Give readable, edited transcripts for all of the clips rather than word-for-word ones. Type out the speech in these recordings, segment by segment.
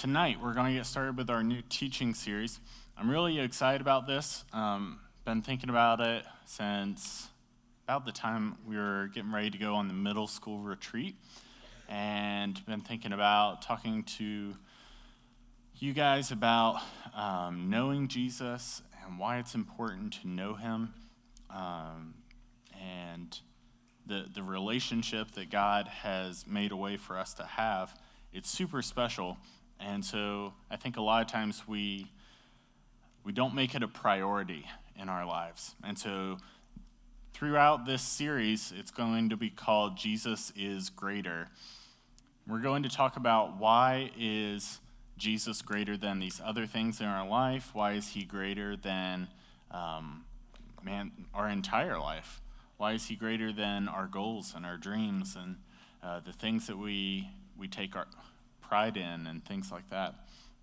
tonight we're going to get started with our new teaching series. I'm really excited about this. Been thinking about it since about the time we were getting ready to go on the middle school retreat, and been thinking about talking to you guys about knowing Jesus and why it's important to know him, and the relationship that God has made a way for us to have. It's super special, and so I think a lot of times we don't make it a priority in our lives. And so throughout this series, it's going to be called Jesus is Greater. We're going to talk about why is Jesus greater than these other things in our life? Why is he greater than our entire life? Why is he greater than our goals and our dreams and the things that we take our pride in and things like that?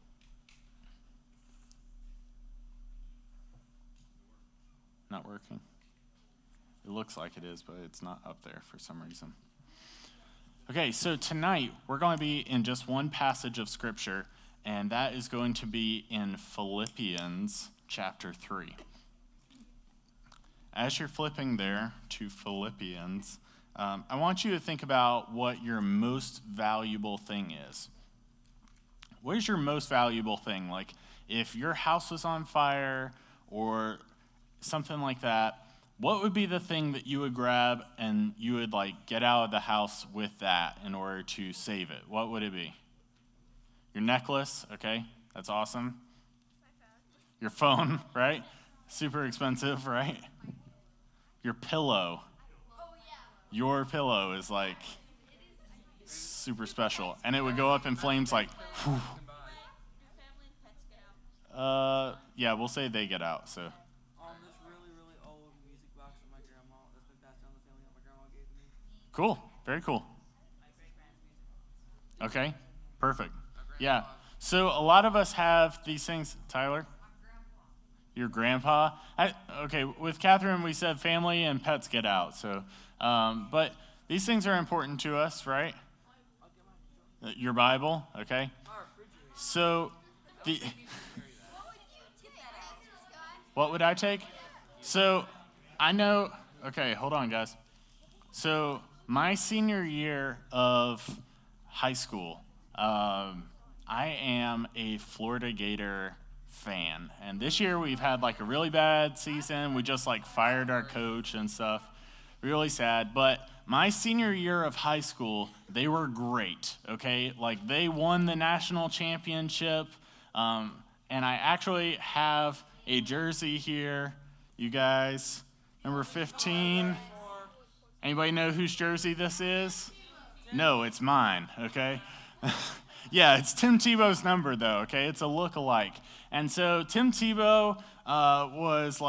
Not working? It looks like it is, but it's not up there for some reason. Okay, so tonight we're going to be in just one passage of Scripture, and that is going to be in Philippians chapter 3. As you're flipping there to Philippians, I want you to think about what your most valuable thing is. What is your most valuable thing? Like, if your house was on fire or something like that, what would be the thing that you would grab and you would get out of the house with that in order to save it? What would it be? Your necklace, okay, that's awesome. Your phone, right? Super expensive, right? Your pillow. Your pillow is super special, and it would go up in flames whew. Yeah, we'll say they get out, so. This really, really old music box from my grandma that's been passed down the family that my grandma gave to me. Cool, very cool. Okay, perfect. Yeah, so a lot of us have these things. Tyler? Your grandpa? Okay, with Catherine we said family and pets get out, so, but these things are important to us, right? Your Bible, okay? So, what would I take? So, I know, okay, hold on, guys. So, my senior year of high school, I am a Florida Gator fan. And this year we've had a really bad season. We just fired our coach and stuff. Really sad. But my senior year of high school, they were great, okay? They won the national championship. And I actually have a jersey here. You guys, number 15. Anybody know whose jersey this is? No, it's mine, okay? Yeah, it's Tim Tebow's number, though, okay? It's a look-alike. And so Tim Tebow was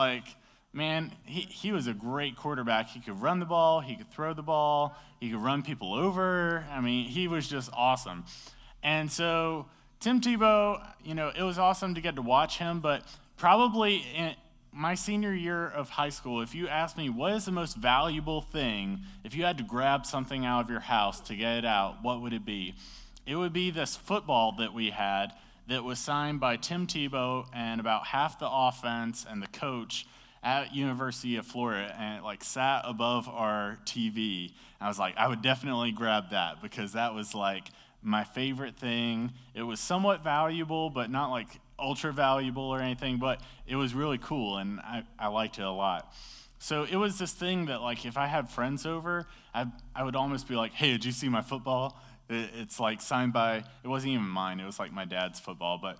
man, he was a great quarterback. He could run the ball, he could throw the ball, he could run people over. I mean, he was just awesome. And so Tim Tebow, it was awesome to get to watch him, but probably in my senior year of high school, if you asked me what is the most valuable thing, if you had to grab something out of your house to get it out, what would it be? It would be this football that we had that was signed by Tim Tebow and about half the offense and the coach at University of Florida, and it sat above our TV. I was I would definitely grab that because that was my favorite thing. It was somewhat valuable, but not ultra valuable or anything, but it was really cool, and I liked it a lot. So it was this thing that if I had friends over, I would almost be hey, did you see my football? It's signed by, it wasn't even mine, it was my dad's football, but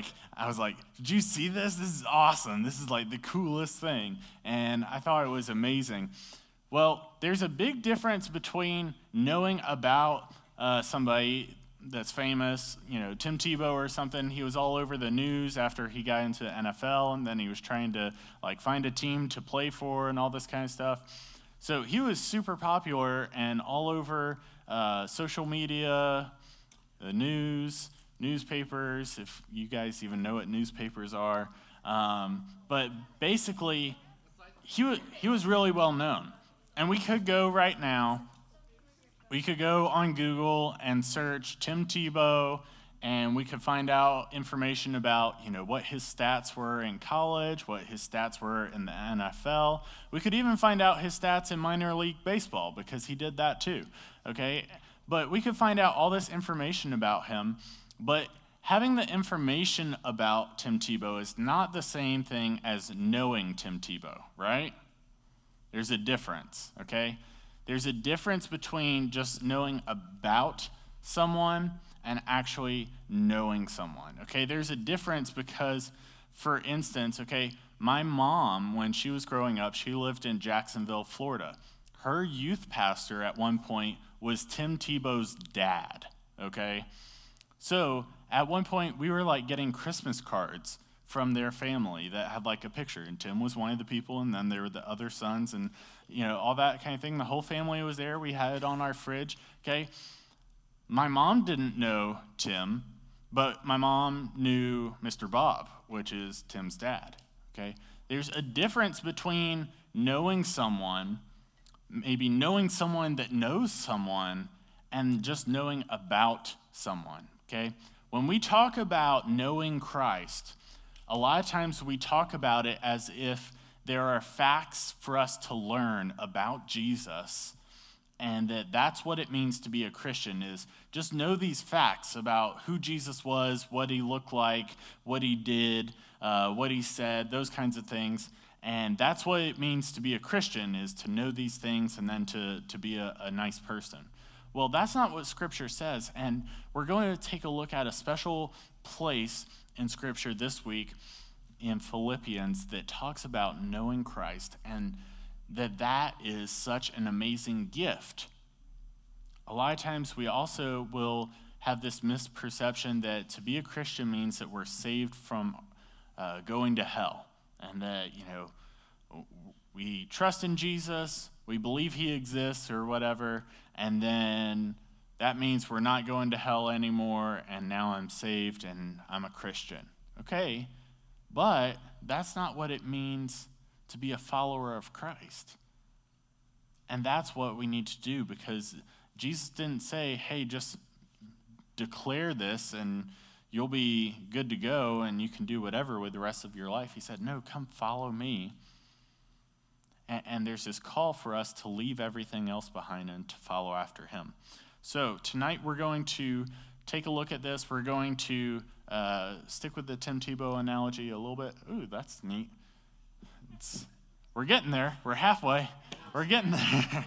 I was did you see this? This is awesome. This is the coolest thing. And I thought it was amazing. Well, there's a big difference between knowing about somebody that's famous, Tim Tebow or something. He was all over the news after he got into the NFL, and then he was trying to find a team to play for and all this kind of stuff. So he was super popular and all over social media, the news, newspapers, if you guys even know what newspapers are. But basically, he was really well known. And we could go right now, we could go on Google and search Tim Tebow and we could find out information about, what his stats were in college, what his stats were in the NFL. We could even find out his stats in minor league baseball, because he did that too, okay? But we could find out all this information about him, but having the information about Tim Tebow is not the same thing as knowing Tim Tebow, right? There's a difference, okay? There's a difference between just knowing about someone and actually knowing someone, okay? There's a difference because, for instance, okay, my mom, when she was growing up, she lived in Jacksonville, Florida. Her youth pastor at one point was Tim Tebow's dad, okay? So at one point, we were like getting Christmas cards from their family that had like a picture, and Tim was one of the people, and then there were the other sons, and all that kind of thing. The whole family was there. We had it on our fridge, okay? My mom didn't know Tim, but my mom knew Mr. Bob, which is Tim's dad, okay? There's a difference between knowing someone, maybe knowing someone that knows someone, and just knowing about someone, okay? When we talk about knowing Christ, a lot of times we talk about it as if there are facts for us to learn about Jesus, and that's what it means to be a Christian, is just know these facts about who Jesus was, what he looked like, what he did, what he said, those kinds of things. And that's what it means to be a Christian, is to know these things and then to be a nice person. Well, that's not what Scripture says, and we're going to take a look at a special place in Scripture this week in Philippians that talks about knowing Christ, and that is such an amazing gift. A lot of times we also will have this misperception that to be a Christian means that we're saved from going to hell, and that, we trust in Jesus, we believe he exists or whatever, and then that means we're not going to hell anymore, and now I'm saved and I'm a Christian. Okay, but that's not what it means to be a follower of Christ. And that's what we need to do, because Jesus didn't say, hey, just declare this and you'll be good to go and you can do whatever with the rest of your life. He said, no, come follow me. And there's this call for us to leave everything else behind and to follow after him. So tonight we're going to take a look at this. We're going to stick with the Tim Tebow analogy a little bit. Ooh, that's neat. We're getting there. We're halfway. We're getting there.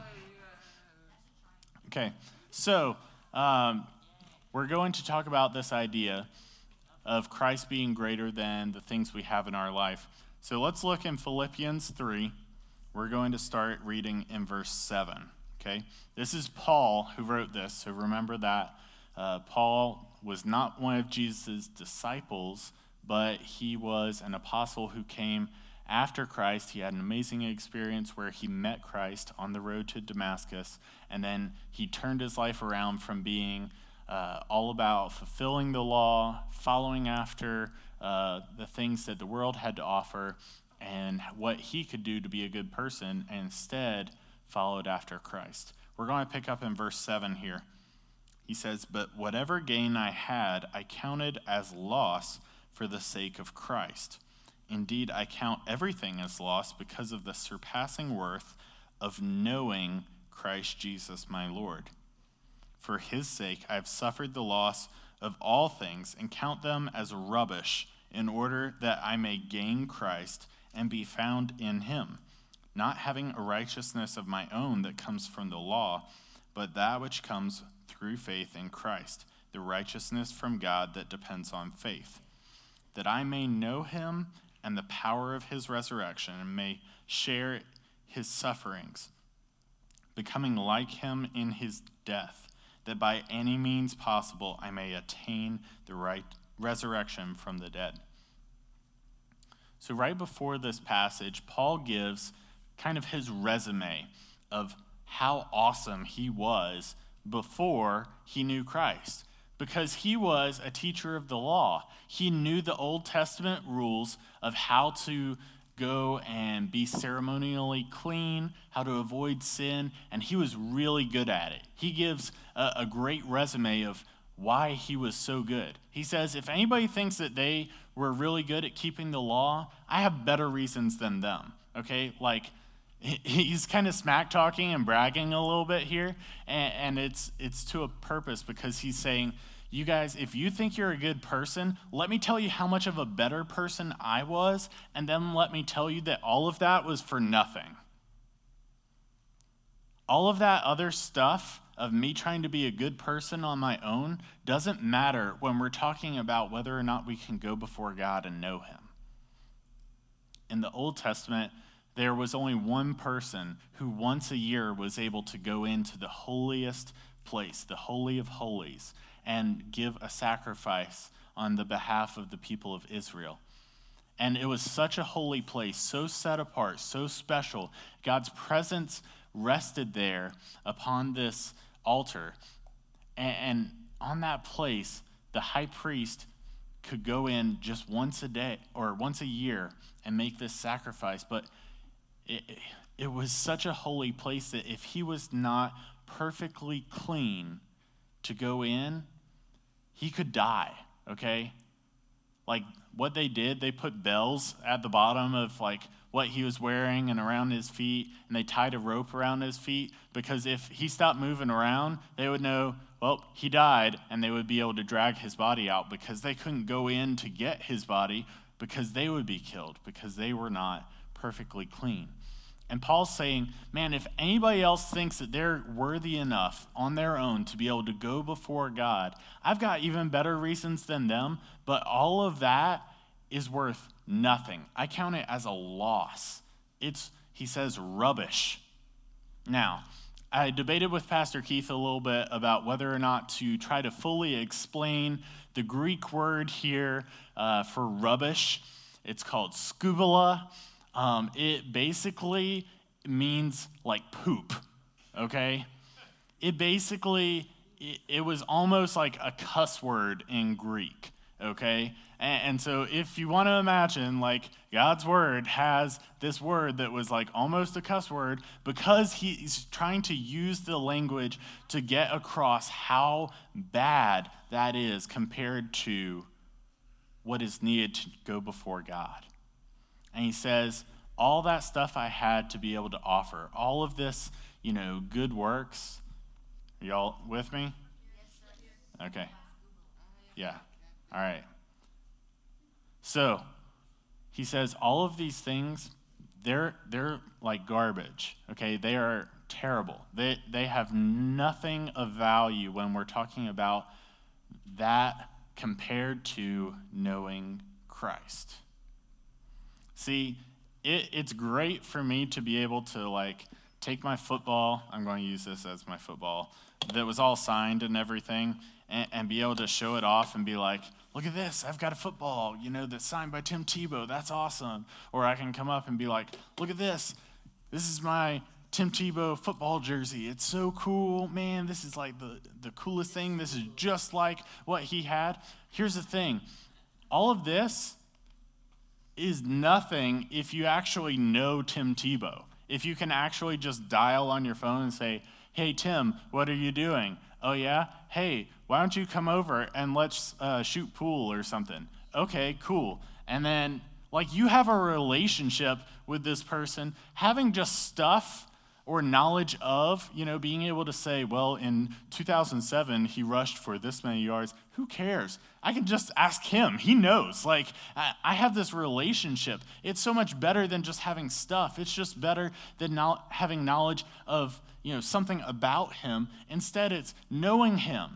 Okay, so we're going to talk about this idea of Christ being greater than the things we have in our life. So let's look in Philippians 3. We're going to start reading in verse 7, okay? This is Paul who wrote this, so remember that. Paul was not one of Jesus' disciples, but he was an apostle who came after Christ. He had an amazing experience where he met Christ on the road to Damascus, and then he turned his life around from being all about fulfilling the law, following after the things that the world had to offer, and what he could do to be a good person, and instead followed after Christ. We're going to pick up in verse 7 here. He says, "But whatever gain I had, I counted as loss for the sake of Christ. Indeed, I count everything as loss because of the surpassing worth of knowing Christ Jesus my Lord. For his sake I have suffered the loss of all things and count them as rubbish, in order that I may gain Christ and be found in him, not having a righteousness of my own that comes from the law, but that which comes through faith in Christ, the righteousness from God that depends on faith, that I may know him and the power of his resurrection, and may share his sufferings, becoming like him in his death, that by any means possible I may attain the resurrection from the dead." So right before this passage, Paul gives kind of his resume of how awesome he was before he knew Christ, because he was a teacher of the law. He knew the Old Testament rules of how to go and be ceremonially clean, how to avoid sin, and he was really good at it. He gives a great resume of why he was so good. He says, if anybody thinks that they were really good at keeping the law, I have better reasons than them, okay? Like, he's kind of smack talking and bragging a little bit here, and it's to a purpose, because he's saying, you guys, if you think you're a good person, let me tell you how much of a better person I was, and then let me tell you that all of that was for nothing. All of that other stuff of me trying to be a good person on my own doesn't matter when we're talking about whether or not we can go before God and know him. In the Old Testament, there was only one person who once a year was able to go into the holiest place, the Holy of Holies, and give a sacrifice on the behalf of the people of Israel. And it was such a holy place, so set apart, so special. God's presence rested there upon this altar. And on that place, the high priest could go in just once a day or once a year and make this sacrifice. But it was such a holy place that if he was not perfectly clean to go in, he could die, okay? Like, what they did, they put bells at the bottom of, like, what he was wearing and around his feet, and they tied a rope around his feet, because if he stopped moving around, they would know, well, he died, and they would be able to drag his body out, because they couldn't go in to get his body, because they would be killed, because they were not perfectly clean. And Paul's saying, man, if anybody else thinks that they're worthy enough on their own to be able to go before God, I've got even better reasons than them, but all of that is worth nothing. I count it as a loss. It's, he says, rubbish. Now, I debated with Pastor Keith a little bit about whether or not to try to fully explain the Greek word here for rubbish. It's called skubala. It basically means like poop, okay? It was almost like a cuss word in Greek, okay? And so if you want to imagine, like, God's word has this word that was like almost a cuss word, because he's trying to use the language to get across how bad that is compared to what is needed to go before God. And he says, all that stuff I had to be able to offer, all of this, good works. Are y'all with me? Yes, okay. Yeah. All right. So, he says all of these things, they're like garbage, okay? They are terrible. They have nothing of value when we're talking about that compared to knowing Christ. See, it's great for me to be able to, like, take my football, I'm going to use this as my football, that was all signed and everything, and be able to show it off and be like, look at this, I've got a football, that's signed by Tim Tebow, that's awesome. Or I can come up and be like, look at this is my Tim Tebow football jersey, it's so cool, man, this is like the coolest thing, this is just like what he had. Here's the thing, all of this is nothing if you actually know Tim Tebow. If you can actually just dial on your phone and say, hey, Tim, what are you doing? Oh, yeah? Hey, why don't you come over and let's shoot pool or something? Okay, cool. And then, like, you have a relationship with this person. Having just stuff or knowledge of, being able to say, well, in 2007, he rushed for this many yards. Who cares? I can just ask him. He knows. Like, I have this relationship. It's so much better than just having stuff. It's just better than having knowledge of, something about him. Instead, it's knowing him.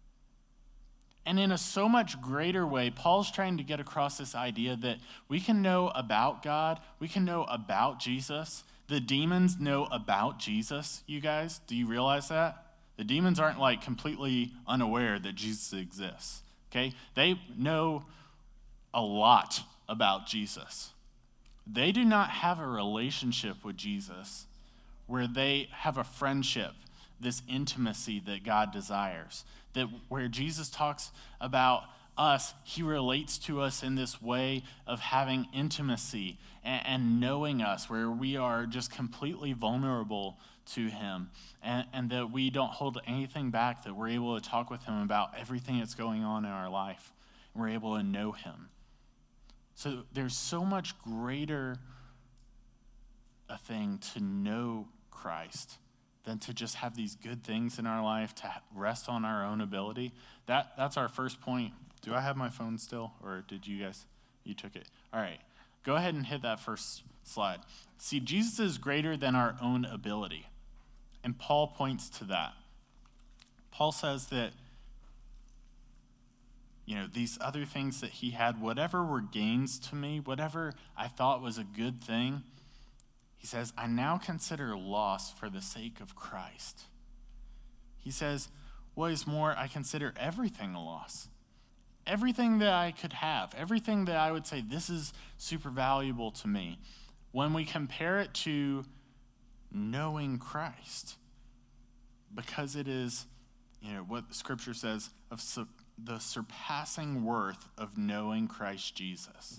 And in a so much greater way, Paul's trying to get across this idea that we can know about God, we can know about Jesus. The demons know about Jesus, you guys. Do you realize that? The demons aren't like completely unaware that Jesus exists, okay? They know a lot about Jesus. They do not have a relationship with Jesus where they have a friendship, this intimacy that God desires, that where Jesus talks about us, he relates to us in this way of having intimacy and knowing us, where we are just completely vulnerable to him, and that we don't hold anything back, that we're able to talk with him about everything that's going on in our life. And we're able to know him. So there's so much greater a thing to know Christ than to just have these good things in our life, to rest on our own ability. That's our first point. Do I have my phone still, or did you guys, you took it? All right, go ahead and hit that first slide. See, Jesus is greater than our own ability, and Paul points to that. Paul says that, these other things that he had, whatever were gains to me, whatever I thought was a good thing, he says, I now consider loss for the sake of Christ. He says, what is more, I consider everything a loss. Everything that I could have, everything that I would say, this is super valuable to me. When we compare it to knowing Christ, because it is, what the scripture says, of the surpassing worth of knowing Christ Jesus.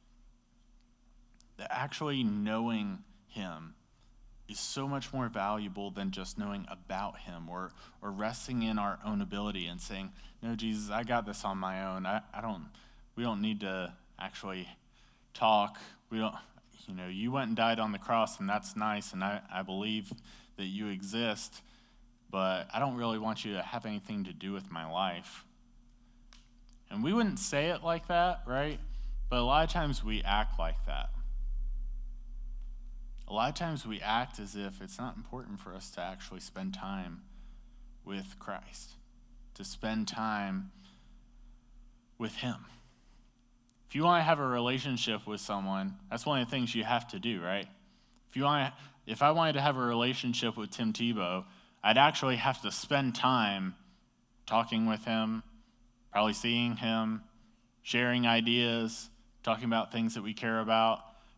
That actually knowing him is so much more valuable than just knowing about him or resting in our own ability and saying, no, Jesus, I got this on my own. We don't need to actually talk. We don't, you went and died on the cross, and that's nice, and I believe that you exist, but I don't really want you to have anything to do with my life. And we wouldn't say it like that, right? But a lot of times we act like that. A lot of times we act as if it's not important for us to actually spend time with Christ, to spend time with him. If you want to have a relationship with someone, that's one of the things you have to do, right? If I wanted to have a relationship with Tim Tebow, I'd actually have to spend time talking with him, probably seeing him, sharing ideas, talking about things that we care about.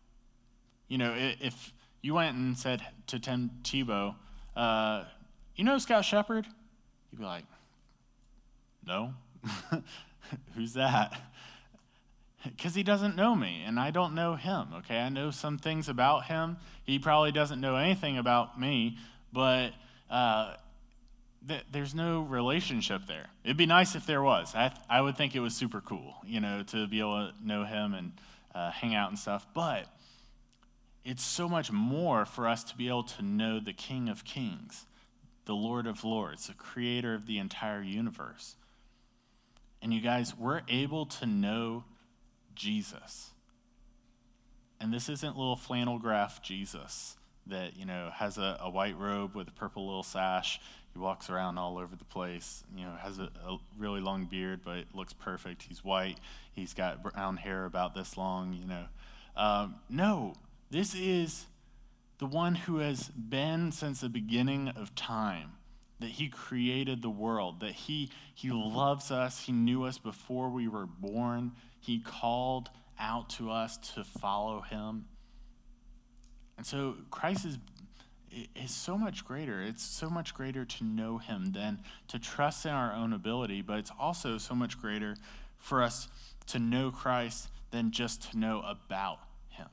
If you went and said to Tim Tebow, Scott Shepard? He'd be like, no. Who's that? Because he doesn't know me, and I don't know him, okay? I know some things about him. He probably doesn't know anything about me, but there's no relationship there. It'd be nice if there was. I would think it was super cool, to be able to know him and hang out and stuff, but it's so much more for us to be able to know the King of Kings, the Lord of Lords, the creator of the entire universe. And you guys, we're able to know Jesus. And this isn't little flannel graph Jesus that, has a white robe with a purple little sash. He walks around all over the place, has a really long beard, but it looks perfect. He's white. He's got brown hair about this long, No. This is the one who has been since the beginning of time, that he created the world, that he loves us, he knew us before we were born, he called out to us to follow him. And so Christ is so much greater. It's so much greater to know him than to trust in our own ability, but it's also so much greater for us to know Christ than just to know about him.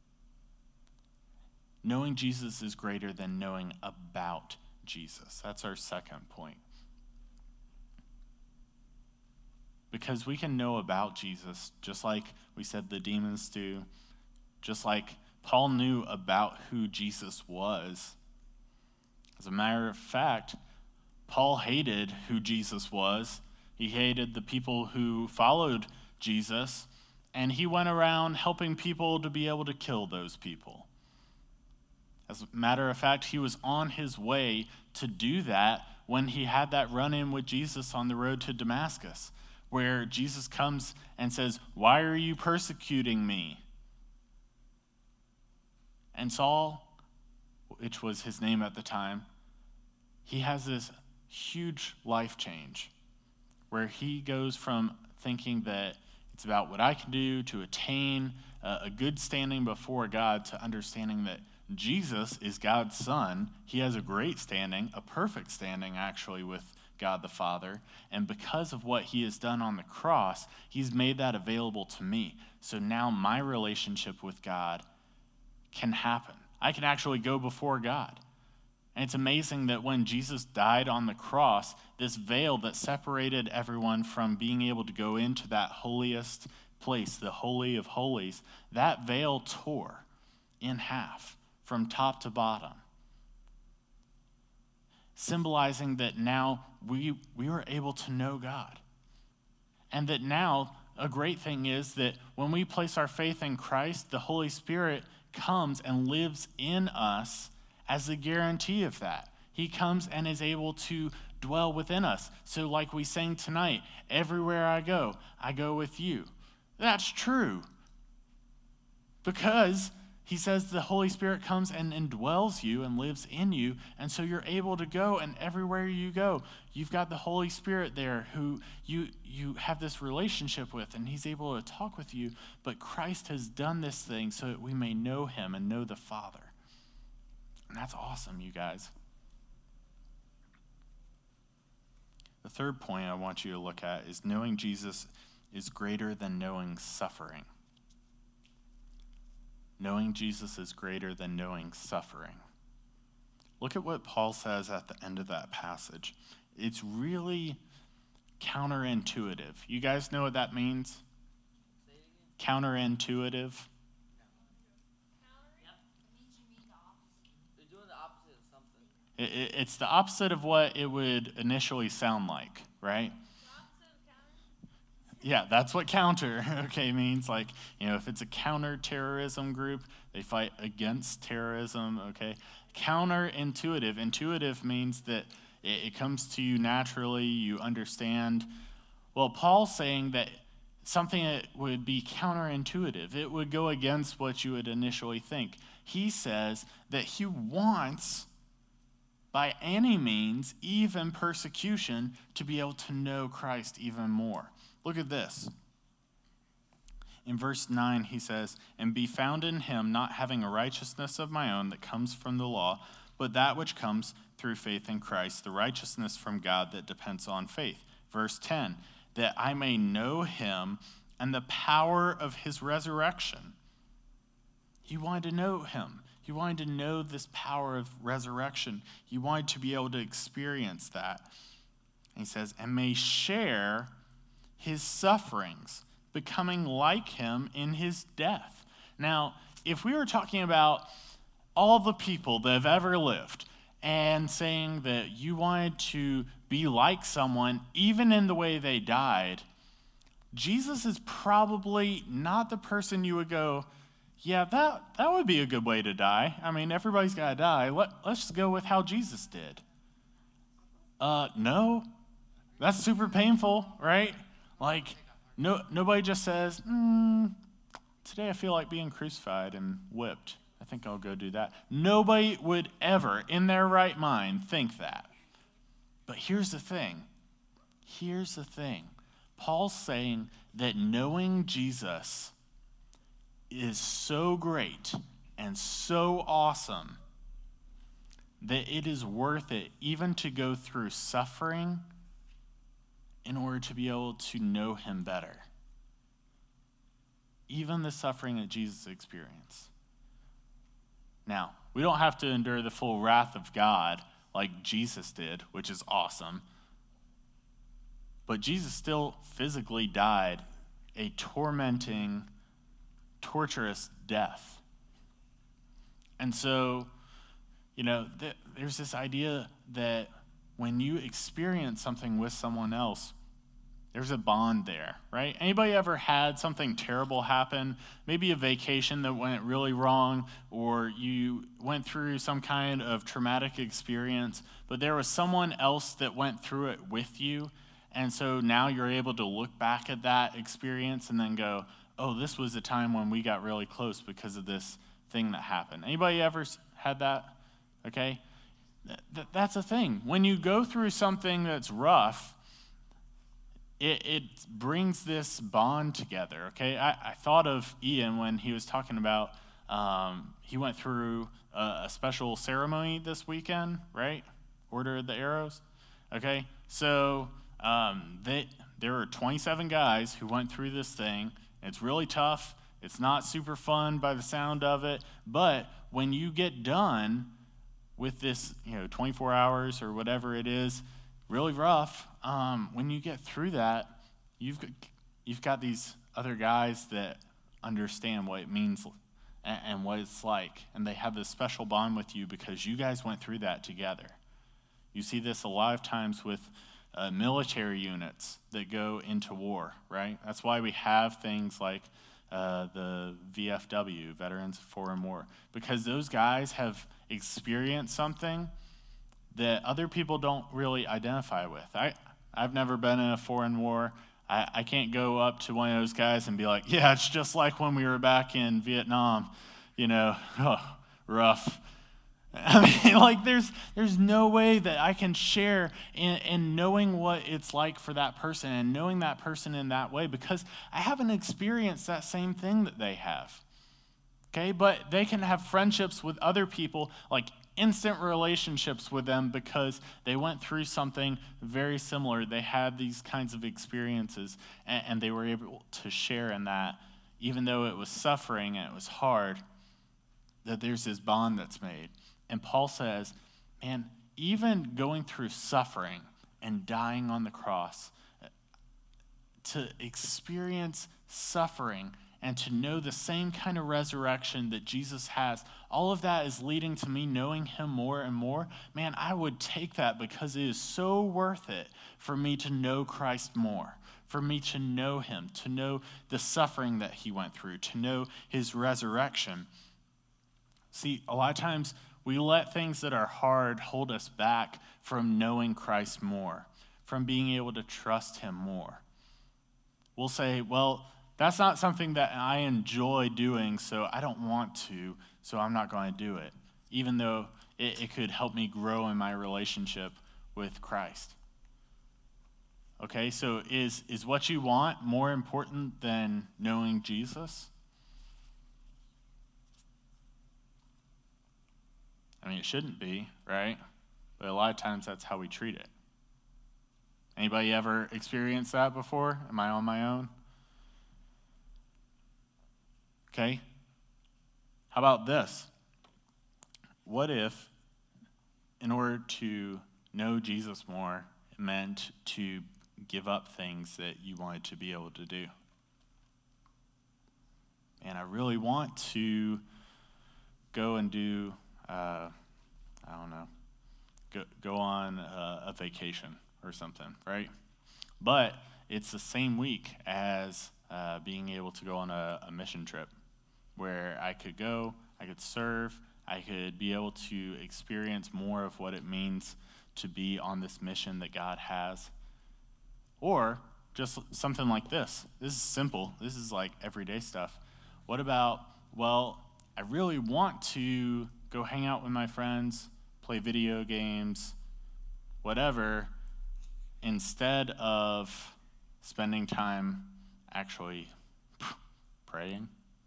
Knowing Jesus is greater than knowing about Jesus. That's our second point. Because we can know about Jesus, just like we said the demons do, just like Paul knew about who Jesus was. As a matter of fact, Paul hated who Jesus was. He hated the people who followed Jesus, and he went around helping people to be able to kill those people. As a matter of fact, he was on his way to do that when he had that run-in with Jesus on the road to Damascus, where Jesus comes and says, "Why are you persecuting me?" And Saul, which was his name at the time, he has this huge life change where he goes from thinking that it's about what I can do to attain a good standing before God to understanding that Jesus is God's son. He has a great standing, a perfect standing actually with God the Father. And because of what he has done on the cross, he's made that available to me. So now my relationship with God can happen. I can actually go before God. And it's amazing that when Jesus died on the cross, this veil that separated everyone from being able to go into that holiest place, the Holy of Holies, that veil tore in half from top to bottom, symbolizing that now we were able to know God. And that now a great thing is that when we place our faith in Christ, the Holy Spirit comes and lives in us as a guarantee of that. He comes and is able to dwell within us. So like we sang tonight, everywhere I go with you. That's true. Because he says the Holy Spirit comes and indwells you and lives in you, and so you're able to go, and everywhere you go, you've got the Holy Spirit there who you have this relationship with, and he's able to talk with you, but Christ has done this thing so that we may know him and know the Father. And that's awesome, you guys. The third point I want you to look at is knowing Jesus is greater than knowing suffering. Knowing Jesus is greater than knowing suffering. Look at what Paul says at the end of that passage. It's really counterintuitive. You guys know what that means? Counterintuitive. It's the opposite of what it would initially sound like, right? Yeah, that's what counter, means. Like, if it's a counter-terrorism group, they fight against terrorism, okay? Counterintuitive. Intuitive means that it comes to you naturally, you understand. Well, Paul's saying that something that would be counterintuitive, it would go against what you would initially think. He says that he wants, by any means, even persecution, to be able to know Christ even more. Look at this. In verse 9, he says, "And be found in him, not having a righteousness of my own that comes from the law, but that which comes through faith in Christ, the righteousness from God that depends on faith." Verse 10, "That I may know him and the power of his resurrection." He wanted to know him. He wanted to know this power of resurrection. He wanted to be able to experience that. And he says, "And may share his sufferings, becoming like him in his death." Now, if we were talking about all the people that have ever lived and saying that you wanted to be like someone, even in the way they died, Jesus is probably not the person you would go, yeah, that would be a good way to die. I mean, everybody's got to die. Let's just go with how Jesus did. No, that's super painful, right? Like, nobody just says, today I feel like being crucified and whipped. I think I'll go do that. Nobody would ever, in their right mind, think that. But here's the thing. Paul's saying that knowing Jesus is so great and so awesome that it is worth it even to go through suffering in order to be able to know him better. Even the suffering that Jesus experienced. Now, we don't have to endure the full wrath of God like Jesus did, which is awesome. But Jesus still physically died a tormenting, torturous death. And so, there's this idea that when you experience something with someone else, there's a bond there, right? Anybody ever had something terrible happen? Maybe a vacation that went really wrong, or you went through some kind of traumatic experience, but there was someone else that went through it with you, and so now you're able to look back at that experience and then go, oh, this was a time when we got really close because of this thing that happened. Anybody ever had that? Okay? That's a thing. When you go through something that's rough, it brings this bond together, okay? I thought of Ian when he was talking about, he went through a special ceremony this weekend, right? Order of the Arrows, okay? So there were 27 guys who went through this thing. It's really tough. It's not super fun by the sound of it. But when you get done with this, 24 hours or whatever it is, really rough, when you get through that, you've got these other guys that understand what it means and what it's like, and they have this special bond with you because you guys went through that together. You see this a lot of times with military units that go into war, right? That's why we have things like the VFW, Veterans of Foreign War, because those guys have experienced something that other people don't really identify with. I've never been in a foreign war. I can't go up to one of those guys and be like, yeah, it's just like when we were back in Vietnam, rough. I mean, like, there's no way that I can share in knowing what it's like for that person and knowing that person in that way, because I haven't experienced that same thing that they have. Okay, but they can have friendships with other people, like instant relationships with them, because they went through something very similar. They had these kinds of experiences, and they were able to share in that, even though it was suffering and it was hard, that there's this bond that's made. And Paul says, man, even going through suffering and dying on the cross, to experience suffering and to know the same kind of resurrection that Jesus has, all of that is leading to me knowing him more and more. Man, I would take that, because it is so worth it for me to know Christ more, for me to know him, to know the suffering that he went through, to know his resurrection. See, a lot of times we let things that are hard hold us back from knowing Christ more, from being able to trust him more. We'll say, well, that's not something that I enjoy doing, so I don't want to, so I'm not going to do it, even though it could help me grow in my relationship with Christ. Okay, so is what you want more important than knowing Jesus? I mean, it shouldn't be, right? But a lot of times that's how we treat it. Anybody ever experienced that before? Am I on my own? Okay. How about this? What if, in order to know Jesus more, it meant to give up things that you wanted to be able to do? And I really want to go and do, go on a vacation or something, right? But it's the same week as being able to go on a mission trip, where I could go, I could serve, I could be able to experience more of what it means to be on this mission that God has. Or just something like this. This is simple. This is like everyday stuff. What about, well, I really want to go hang out with my friends, play video games, whatever, instead of spending time actually praying.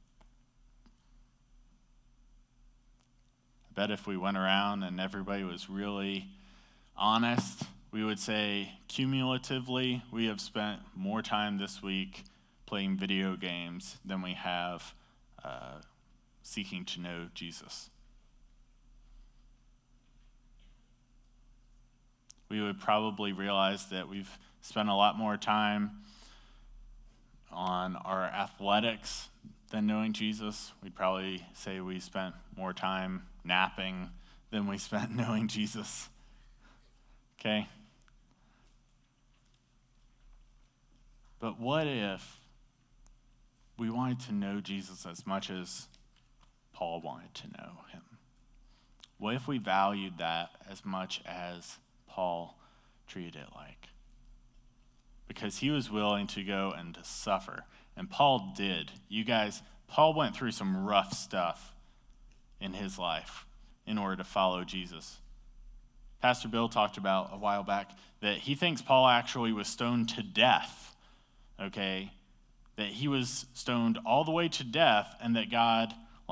I bet if we went around and everybody was really honest, we would say cumulatively we have spent more time this week playing video games than we have seeking to know Jesus. We would probably realize that we've spent a lot more time on our athletics than knowing Jesus. We'd probably say we spent more time napping than we spent knowing Jesus. Okay? But what if we wanted to know Jesus as much as Paul wanted to know him? What if we valued that as much as Paul treated it like? Because he was willing to go and to suffer. And Paul did. You guys, Paul went through some rough stuff in his life in order to follow Jesus. Pastor Bill talked about a while back that he thinks Paul actually was stoned to death, okay? That he was stoned all the way to death, and that God,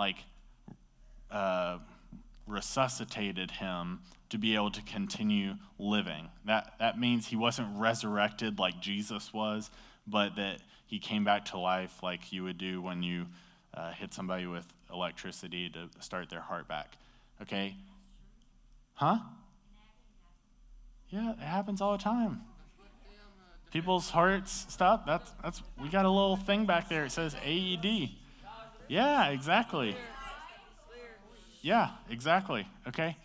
resuscitated him to be able to continue living. That means he wasn't resurrected like Jesus was, but that he came back to life like you would do when you hit somebody with electricity to start their heart back. Okay? Huh? Yeah, it happens all the time. People's hearts stop. That's we got a little thing back there. It says AED. Yeah, exactly. Yeah, exactly. Okay.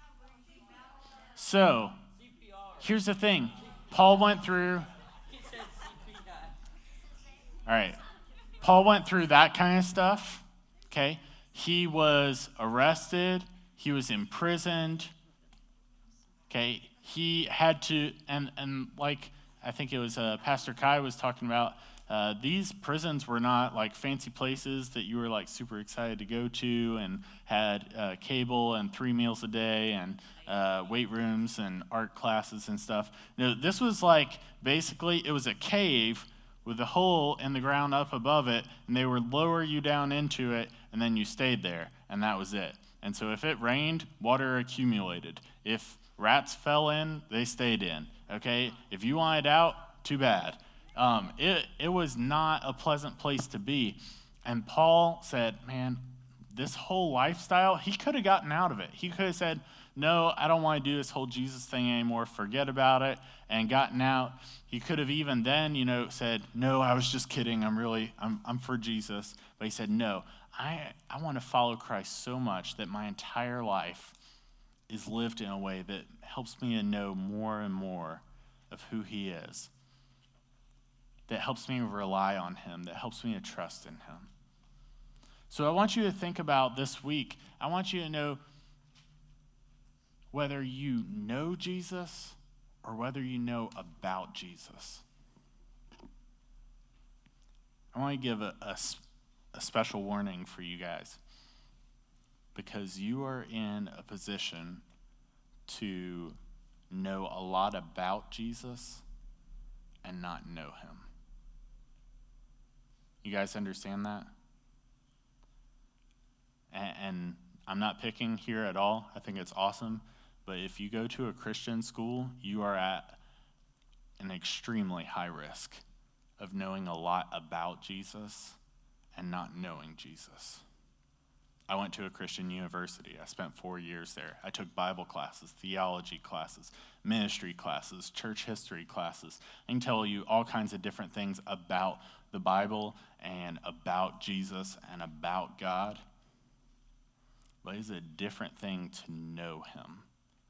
So, here's the thing. Paul went through. All right. Paul went through that kind of stuff. Okay. He was arrested. He was imprisoned. Okay. He had to, and like I think it was Pastor Kai was talking about, these prisons were not like fancy places that you were like super excited to go to and had cable and 3 meals a day and weight rooms and art classes and stuff. No, this was like basically it was a cave with a hole in the ground up above it, and they would lower you down into it, and then you stayed there, and that was it. And so if it rained, water accumulated. If rats fell in, they stayed in. Okay? If you wanted out, too bad. It was not a pleasant place to be. And Paul said, man, this whole lifestyle, he could have gotten out of it. He could have said, no, I don't want to do this whole Jesus thing anymore. Forget about it, and gotten out. He could have even then, said, no, I was just kidding. I'm for Jesus. But he said, no, I want to follow Christ so much that my entire life is lived in a way that helps me to know more and more of who he is, that helps me rely on him, that helps me to trust in him. So I want you to think about this week. I want you to know whether you know Jesus or whether you know about Jesus. I want to give a special warning for you guys, because you are in a position to know a lot about Jesus and not know him. You guys understand that? And I'm not picking here at all. I think it's awesome. But if you go to a Christian school, you are at an extremely high risk of knowing a lot about Jesus and not knowing Jesus. I went to a Christian university. I spent 4 years there. I took Bible classes, theology classes, ministry classes, church history classes. I can tell you all kinds of different things about the Bible and about Jesus and about God. But it's a different thing to know him.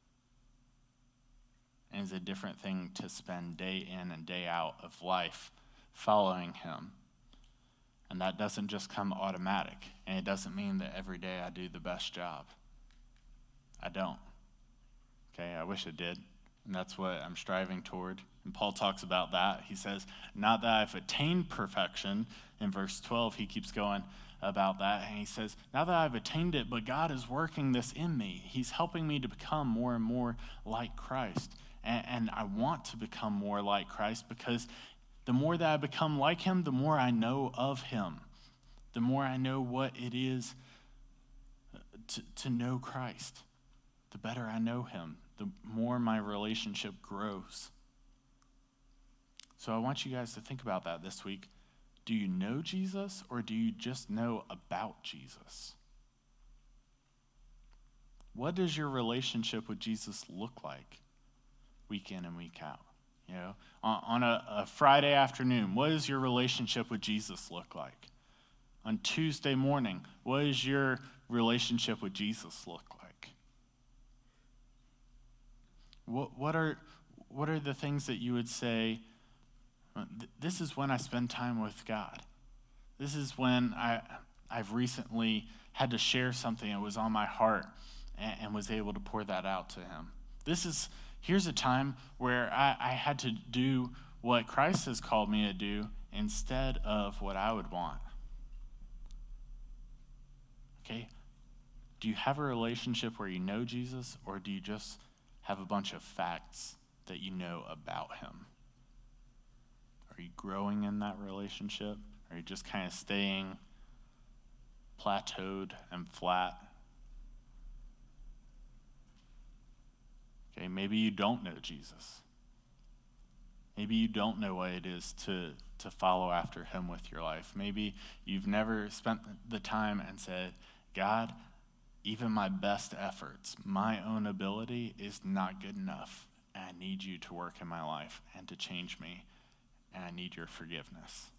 And it's a different thing to spend day in and day out of life following him. And that doesn't just come automatic. And it doesn't mean that every day I do the best job. I don't. Okay, I wish it did. And that's what I'm striving toward. And Paul talks about that. He says, not that I've attained perfection. In verse 12, he keeps going about that. And he says, not that I've attained it, but God is working this in me. He's helping me to become more and more like Christ. And I want to become more like Christ, because the more that I become like him, the more I know of him. The more I know what it is to know Christ. The better I know him, the more my relationship grows. So I want you guys to think about that this week. Do you know Jesus, or do you just know about Jesus? What does your relationship with Jesus look like week in and week out? On a Friday afternoon, what does your relationship with Jesus look like? On Tuesday morning, what does your relationship with Jesus look like? What are the things that you would say, this is when I spend time with God? This is when I've recently had to share something that was on my heart and was able to pour that out to him. Here's a time where I had to do what Christ has called me to do instead of what I would want. Okay? Do you have a relationship where you know Jesus, or do you just have a bunch of facts that you know about him? Are you growing in that relationship? Are you just kind of staying plateaued and flat? Okay, maybe you don't know Jesus. Maybe you don't know what it is to follow after him with your life. Maybe you've never spent the time and said, God, even my best efforts, my own ability is not good enough. And I need you to work in my life and to change me. And I need your forgiveness.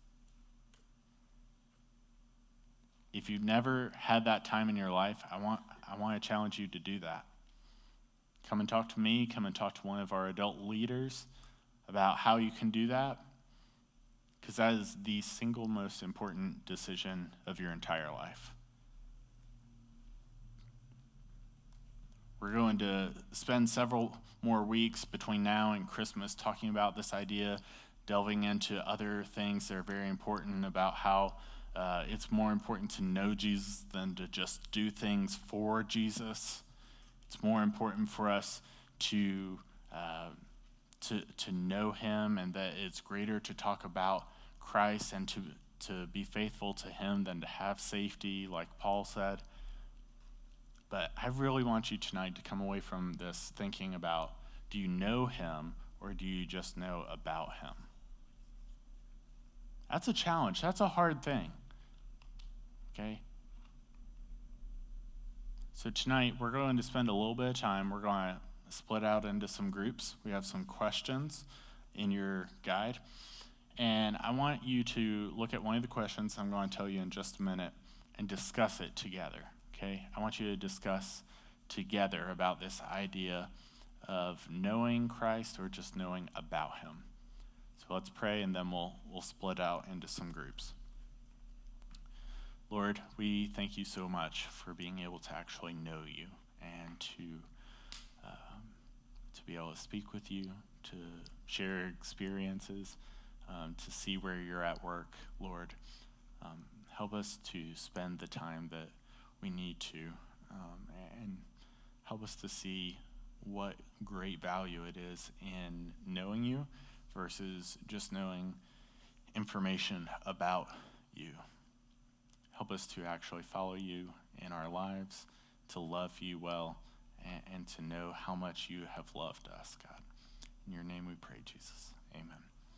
If you've never had that time in your life, I want to challenge you to do that. Come and talk to me. Come and talk to one of our adult leaders about how you can do that, because that is the single most important decision of your entire life. We're going to spend several more weeks between now and Christmas talking about this idea, delving into other things that are very important about how it's more important to know Jesus than to just do things for Jesus. It's more important for us to know him, and that it's greater to talk about Christ and to be faithful to him than to have safety, like Paul said. But I really want you tonight to come away from this thinking about, do you know him or do you just know about him? That's a challenge. That's a hard thing. Okay? So tonight we're going to spend a little bit of time. We're going to split out into some groups. We have some questions in your guide. And I want you to look at one of the questions I'm going to tell you in just a minute and discuss it together. Okay? I want you to discuss together about this idea of knowing Christ or just knowing about him. So let's pray, and then we'll split out into some groups. Lord, we thank you so much for being able to actually know you and to be able to speak with you, to share experiences, to see where you're at work, Lord. Help us to spend the time that we need to, and help us to see what great value it is in knowing you versus just knowing information about you. Help us to actually follow you in our lives, to love you well, and to know how much you have loved us, God. In your name we pray, Jesus. Amen.